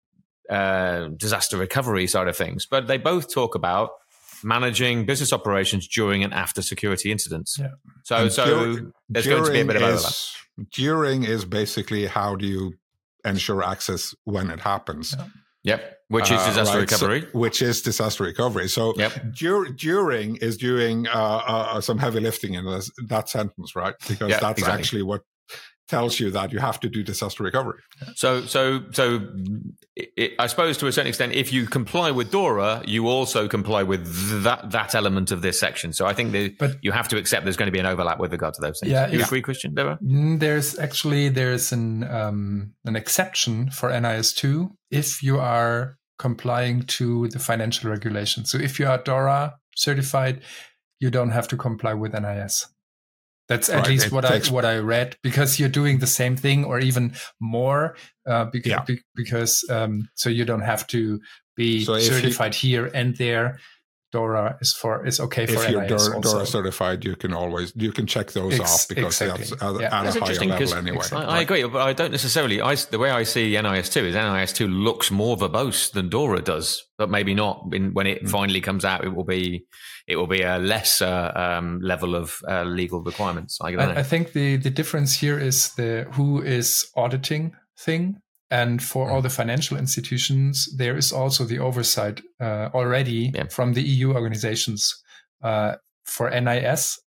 uh, disaster recovery side of things, but they both talk about managing business operations during and after security incidents. Yeah. So, and so dur- there's going to be a bit of overlap. Is, during is basically how do you ensure access when it happens. Yeah. Yep, which is disaster uh, right. recovery. So, which is disaster recovery. So yep. dur- during is doing uh, uh, some heavy lifting in this, that sentence, right? Because yeah, that's exactly. actually what tells you that you have to do disaster recovery. So, so, so, it, I suppose to a certain extent, if you comply with DORA, you also comply with that that element of this section. So, I think that but, you have to accept there's going to be an overlap with regard to those things. Yeah, you yeah. agree, Christian? Deborah? There's actually there's an um, an exception for N I S two if you are complying to the financial regulations. So, if you are DORA certified, you don't have to comply with N I S. That's at right. least it what takes... I what I read, because you're doing the same thing or even more. Uh, because yeah. be, because um, so you don't have to be so certified you, here and there. DORA is for is okay for if you're N I S DORA, DORA certified, you can always you can check those Ex- off because exactly. that's at, yeah. at that's a higher level anyway. I, I agree, but I don't necessarily. I, the way I see N I S two is N I S two looks more verbose than DORA does, but maybe not. In, when it mm. finally comes out, it will be it will be a less uh, um, level of uh, legal requirements. I, I, I think the the difference here is the who is auditing thing. And for mm. all the financial institutions, there is also the oversight uh, already yeah. from the E U organizations. Uh, for N I S,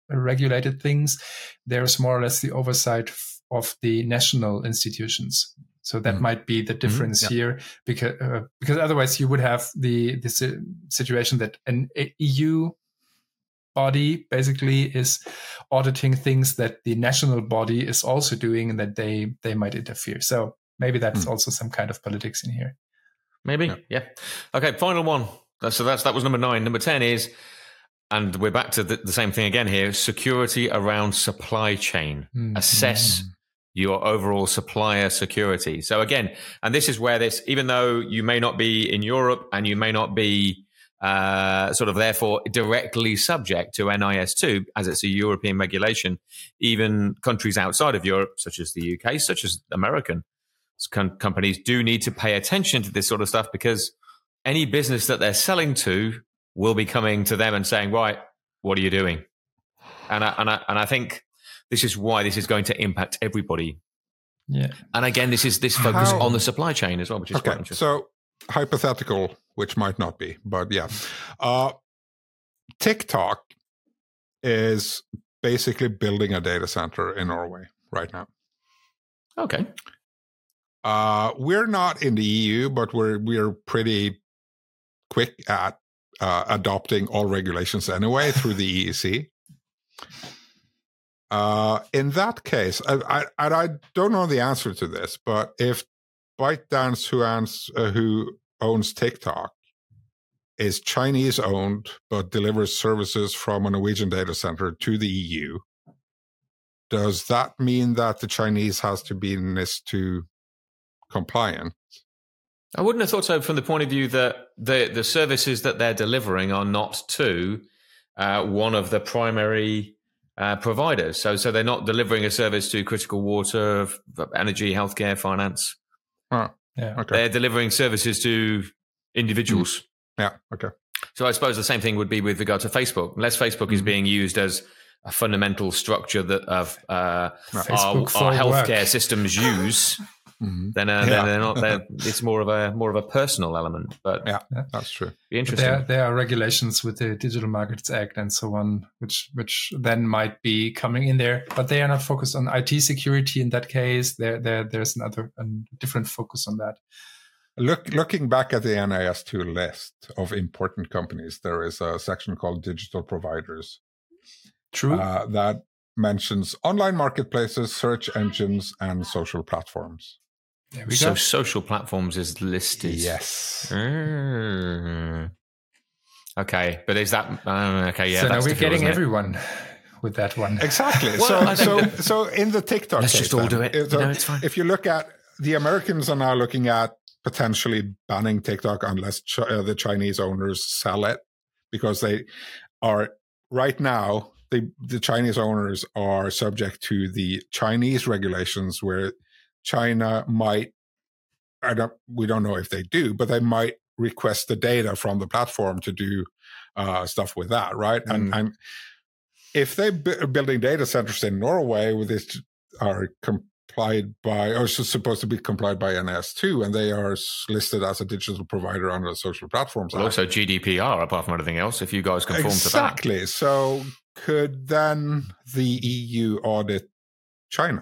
regulated things. There's more or less the oversight of the national institutions. So that mm. might be the difference mm-hmm. yeah. here, because uh, because otherwise you would have the this situation that an E U body basically is auditing things that the national body is also doing, and that they they might interfere. So maybe that's mm. also some kind of politics in here. Maybe, yeah. yeah. Okay, final one. So that's that was number nine. Number ten is, and we're back to the, the same thing again here: security around supply chain. Mm. Assess. Mm. your overall supplier security. So again, and this is where this, even though you may not be in Europe and you may not be uh, sort of therefore directly subject to N I S two, as it's a European regulation, even countries outside of Europe, such as the U K, such as American com- companies, do need to pay attention to this sort of stuff, because any business that they're selling to will be coming to them and saying, right, what are you doing? And I, and I, and I think this is why this is going to impact everybody. Yeah. And again, this is this focus How? on the supply chain as well, which is okay, quite interesting. So hypothetical, which might not be, but yeah. Uh, TikTok is basically building a data center in Norway right now. Okay. Uh, we're not in the E U, but we're we're pretty quick at uh, adopting all regulations anyway through the E E C. Uh, in that case, I, I, I don't know the answer to this, but if ByteDance, who owns, uh, who owns TikTok, is Chinese owned but delivers services from a Norwegian data center to the E U, does that mean that the Chinese has to be NIS two compliant? I wouldn't have thought so, from the point of view that the the services that they're delivering are not to uh, one of the primary Uh, providers. So so they're not delivering a service to critical water, energy, healthcare, finance. Oh, yeah, okay. They're delivering services to individuals. Mm. Yeah, okay. So I suppose the same thing would be with regard to Facebook. Unless Facebook mm. is being used as a fundamental structure that of uh, our, our healthcare work. systems use, mm-hmm. then, uh, yeah. they're not. They're, it's more of a more of a personal element. But yeah, yeah. that's true. Be interesting. There, there are regulations with the Digital Markets Act and so on, which which then might be coming in there, but they are not focused on I T security in that case. There, there, there's another a different focus on that. Look, looking back at the N I S two list of important companies, there is a section called Digital Providers. True. Uh, that mentions online marketplaces, search engines, and social platforms. There we so go. social platforms is listed. Yes. Mm. Okay, but is that uh, okay? Yeah. So that's now we're getting it? everyone with that one. Exactly. Well, so, so, that, so in the TikTok, let's case, just all then, do it. So you know, it's fine. If you look at the Americans are now looking at potentially banning TikTok unless ch- uh, the Chinese owners sell it, because they are right now. The, the Chinese owners are subject to the Chinese regulations, where China might, I don't, we don't know if they do, but they might request the data from the platform to do uh, stuff with that, right? Mm. And and if they are building data centers in Norway, with this are complied by, or supposed to be complied by N I S two, and they are listed as a digital provider under the social platforms. Well, also G D P R, apart from anything else, if you guys conform exactly. to that. Exactly. So could then the E U audit China?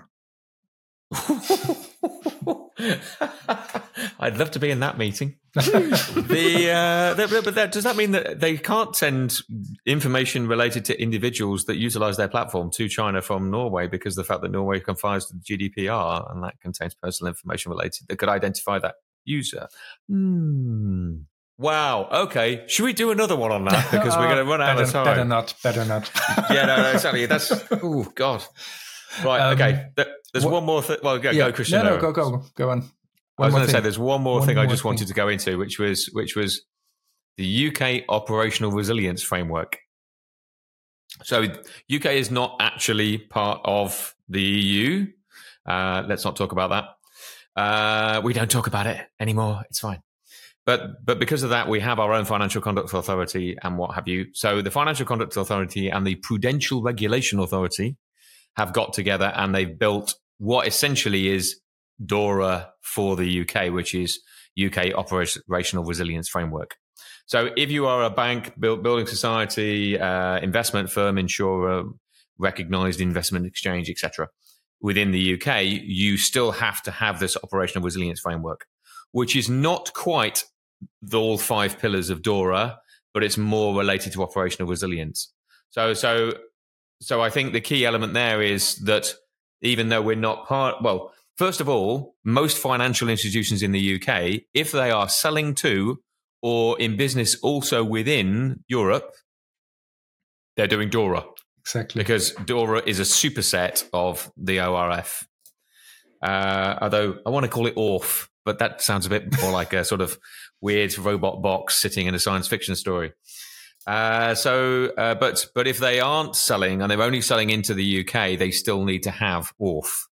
I'd love to be in that meeting. the, uh, the, but that, does that mean that they can't send information related to individuals that utilize their platform to China from Norway, because of the fact that Norway complies to the G D P R and that contains personal information related that could identify that user? Hmm. Wow. Okay. Should we do another one on that? Because we're going to run out better, of time. Better not. Better not. yeah, no, no, exactly. That's, oh, God. Right. Um, okay. There's what, one more thing. Well, go, yeah, go, Christian. No, no, go, go, go on. One I was going to thing. say there's one more one thing more I just thing. wanted to go into, which was which was the U K Operational Resilience Framework. So U K is not actually part of the E U. Uh, let's not talk about that. Uh, we don't talk about it anymore. It's fine. But but because of that, we have our own Financial Conduct Authority and what have you. So the Financial Conduct Authority and the Prudential Regulation Authority have got together, and they've built what essentially is DORA for the U K, which is U K Operational Resilience Framework. So if you are a bank, build, building society, uh, investment firm, insurer, recognized investment exchange, et cetera. Within the U K, you still have to have this operational resilience framework, which is not quite the all five pillars of DORA, but it's more related to operational resilience. So, so, so I think the key element there is that even though we're not part, well, first of all, most financial institutions in the U K, if they are selling to or in business also within Europe, they're doing DORA. Exactly. Because DORA is a superset of the O R F. Uh, although I want to call it O R F, but that sounds a bit more like a sort of weird robot box sitting in a science fiction story. Uh, so, uh, but but if they aren't selling and they're only selling into the U K, they still need to have O R F.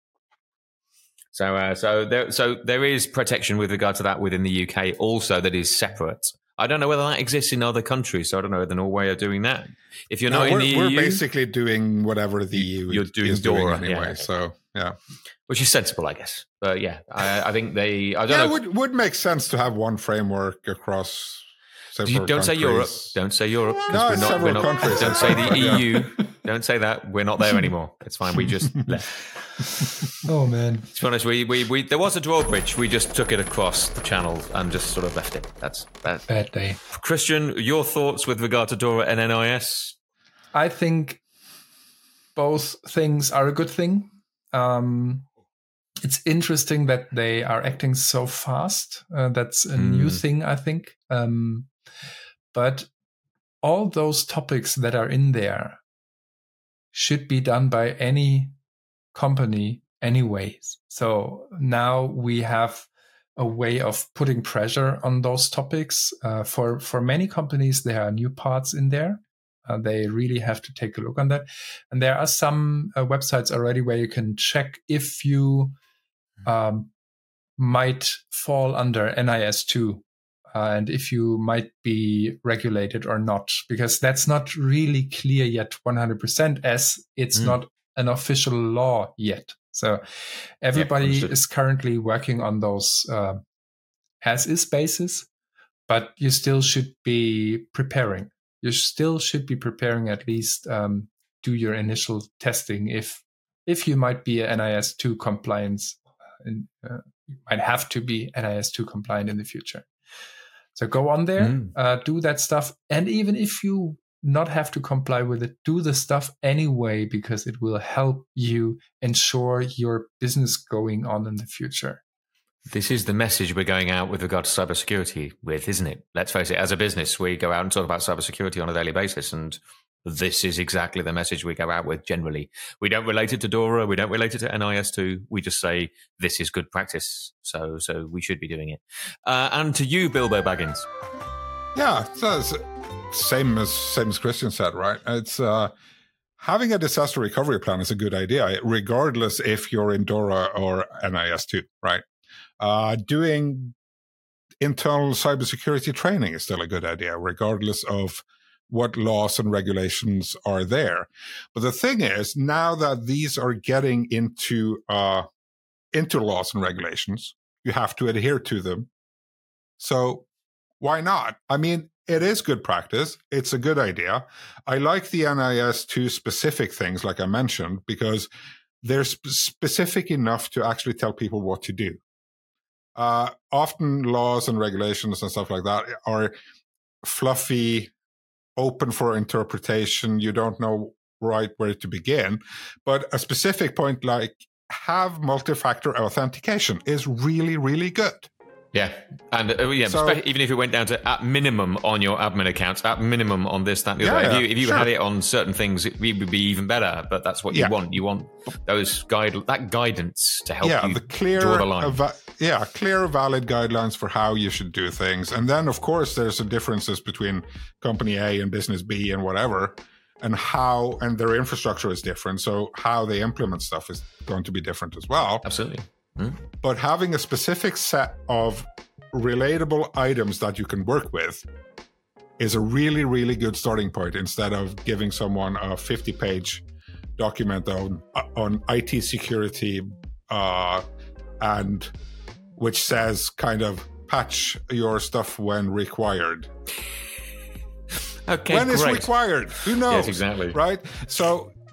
So, uh, so there, so there is protection with regard to that within the U K also that is separate. I don't know whether that exists in other countries, so I don't know whether Norway are doing that. If you're no, not in we're, the we're E U, basically doing whatever the E U you're doing is DORA, doing anyway. Yeah. So yeah, which is sensible, I guess. But yeah, I, I think they. I don't yeah, know. it would would make sense to have one framework across. You don't countries. say Europe. Don't say Europe. No, we're it's not, several we're not, countries. Don't say the Yeah. E U. Don't say that. We're not there anymore. It's fine. We just left. Oh man! To be honest, we, we, we there was a drawbridge. We just took it across the channel and just sort of left it. That's that. Bad day. Christian, your thoughts with regard to DORA and N I S? I think both things are a good thing. Um, it's interesting that they are acting so fast. Uh, that's a Mm. new thing, I think. Um, but all those topics that are in there should be done by any company anyways. So now we have a way of putting pressure on those topics. Uh, for, for many companies, there are new parts in there. Uh, they really have to take a look on that. And there are some uh, websites already where you can check if you um, might fall under N I S two uh, and if you might be regulated or not, because that's not really clear yet one hundred percent as it's Mm. not an official law yet. So everybody understood. is currently working on those uh, as-is basis, but you still should be preparing. You still should be preparing at least um, do your initial testing if if you might be N I S two compliance. And, uh, you might have to be N I S two compliant in the future. So go on there, Mm. uh, do that stuff. And even if you not have to comply with it, do the stuff anyway, because it will help you ensure your business going on in the future. This is the message we're going out with regard to cybersecurity with, isn't it? Let's face it, as a business, we go out and talk about cybersecurity on a daily basis, and this is exactly the message we go out with generally. We don't relate it to DORA, we don't relate it to N I S two, we just say this is good practice, so so we should be doing it. Uh, and to you, Bilbo Baggins. Yeah, so it's same as same as Christian said, right? It's uh, having a disaster recovery plan is a good idea, regardless if you're in DORA or N I S two, right? Uh, doing internal cybersecurity training is still a good idea, regardless of what laws and regulations are there. But the thing is, now that these are getting into uh, into laws and regulations, you have to adhere to them. So why not? I mean, it is good practice. It's a good idea. I like the N I S two specific things, like I mentioned, because they're sp- specific enough to actually tell people what to do. Uh, often laws and regulations and stuff like that are fluffy, open for interpretation. You don't know right where to begin. But a specific point like have multi-factor authentication is really, really good. Yeah, and uh, yeah, So- especially even if it went down to at minimum on your admin accounts, at minimum on this, that, and the Yeah, other. yeah, if you, if you sure. had it on certain things, it would be even better. But that's what you Yeah. want. You want those guide that guidance to help yeah, you the clear, draw the line. ava- yeah, clear, valid guidelines for how you should do things. And then, of course, there's some differences between company A and business B and whatever, and how, and their infrastructure is different. So how they implement stuff is going to be different as well. Absolutely. Hmm? But having a specific set of relatable items that you can work with is a really, really good starting point instead of giving someone a fifty-page document on on I T security uh, and which says kind of patch your stuff when required. Okay, When great. is required? Who knows? Yes, exactly. Right? So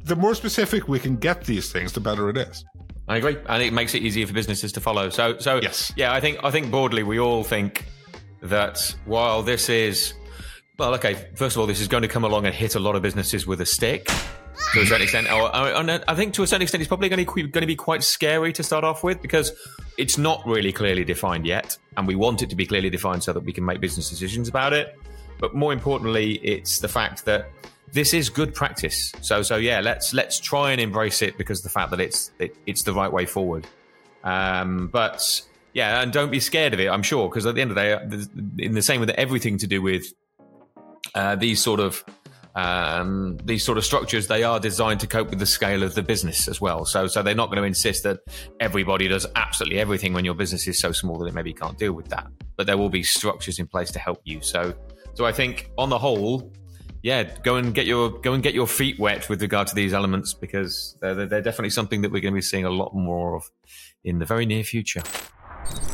the more specific we can get these things, the better it is. I agree, and it makes it easier for businesses to follow. So, so yes. yeah, I think I think broadly we all think that while this is, well, okay, first of all, this is going to come along and hit a lot of businesses with a stick to a certain extent. Or, I think to a certain extent, it's probably going to going to be quite scary to start off with because it's not really clearly defined yet, and we want it to be clearly defined so that we can make business decisions about it. But more importantly, it's the fact that this is good practice. So, so yeah, let's let's try and embrace it because of the fact that it's it, it's the right way forward. Um, but yeah, and don't be scared of it. I'm sure, because at the end of the day, in the same with everything to do with uh, these sort of um, these sort of structures, they are designed to cope with the scale of the business as well. So, so they're not going to insist that everybody does absolutely everything when your business is so small that it maybe can't deal with that. But there will be structures in place to help you. So, so I think on the whole, yeah, go and get your go and get your feet wet with regard to these elements because they're, they're definitely something that we're going to be seeing a lot more of in the very near future.